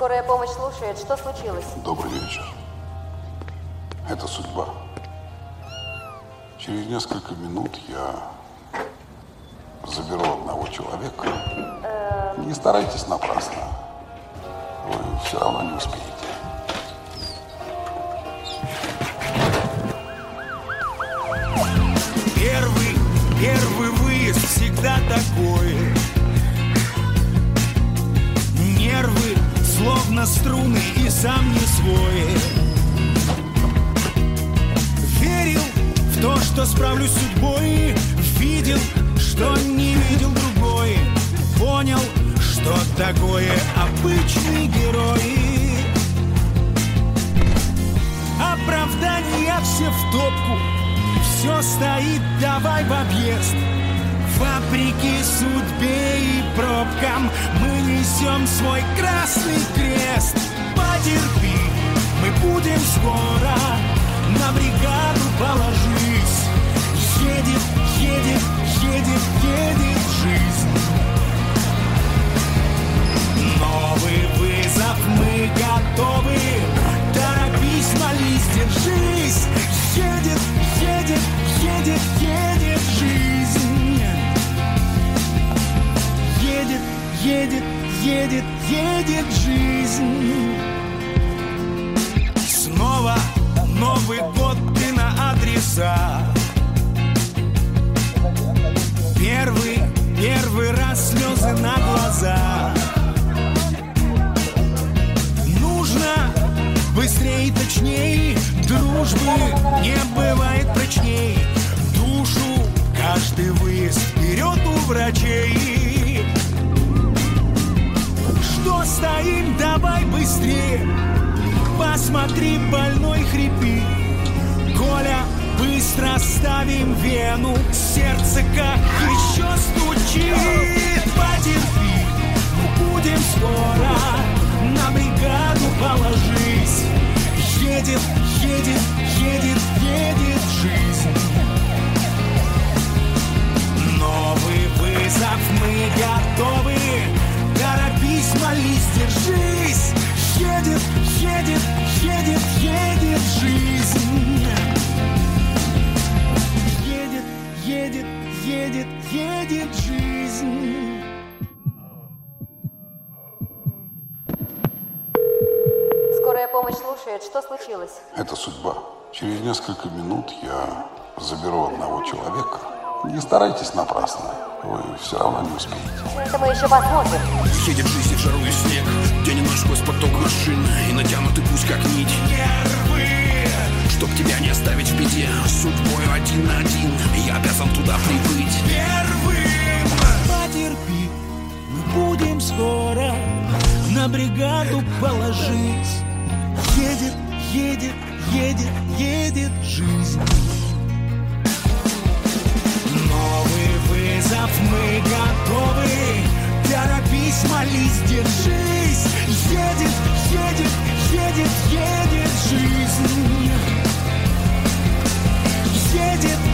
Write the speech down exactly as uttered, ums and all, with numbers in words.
Скорая помощь слушает. Что случилось? Добрый вечер. Это судьба. Через несколько минут я заберу одного человека. Эм... Не старайтесь напрасно. Вы все равно не успеете. Первый, первый выезд всегда такой. Нервы словно струны и сам не свой. Верил в то, что справлюсь с судьбой. Видел, что не видел другой. Понял, что такое обычный герой. Оправдания все в топку. Все стоит, давай в объезд. Вопреки судьбе и пробкам мы несем свой красный крест. Потерпи, мы будем скоро. На бригаду положись. Едет, едет, едет, едет жизнь. Новый вызов, мы готовы. Торопись, молись, держись. Едет, едет, едет, едет жизнь. Едет, едет, едет, едет жизнь. Снова Новый год, ты на адреса. Первый, первый раз слезы на глаза. Нужно быстрее и точней. Дружбы не бывает прочней. Душу каждый выезд вперед у врачей. Что стоим, давай быстрее. Посмотри, больной хрипит. Коля, быстро ставим вену. Сердце как еще стучит. Потерпи, мы будем скоро. На бригаду положись. Едет, едет, едет, едет жизнь. Новый вызов, мы готовы. Торопись, молись, держись. Едет, едет, едет, едет жизнь. Едет, едет, едет, едет жизнь. Скорая помощь слушает. Что случилось? Это судьба. Через несколько минут я заберу одного человека. Не старайтесь напрасно. Вы все равно не успеете. Это мы еще посмотрим. Едет жизнь в жару и снег. День и ночь сквозь поток машин. И натянутый путь как нить. Нервы. Чтоб тебя не оставить в беде. С судьбой один на один. Я обязан туда прибыть. Первым. Потерпи, мы будем скоро. На бригаду положись. Едет, едет, едет, едет жизнь. Новый вызов, мы готовы. Торопись, молись, держись. Едет, едет, едет, едет жизнь. Едет,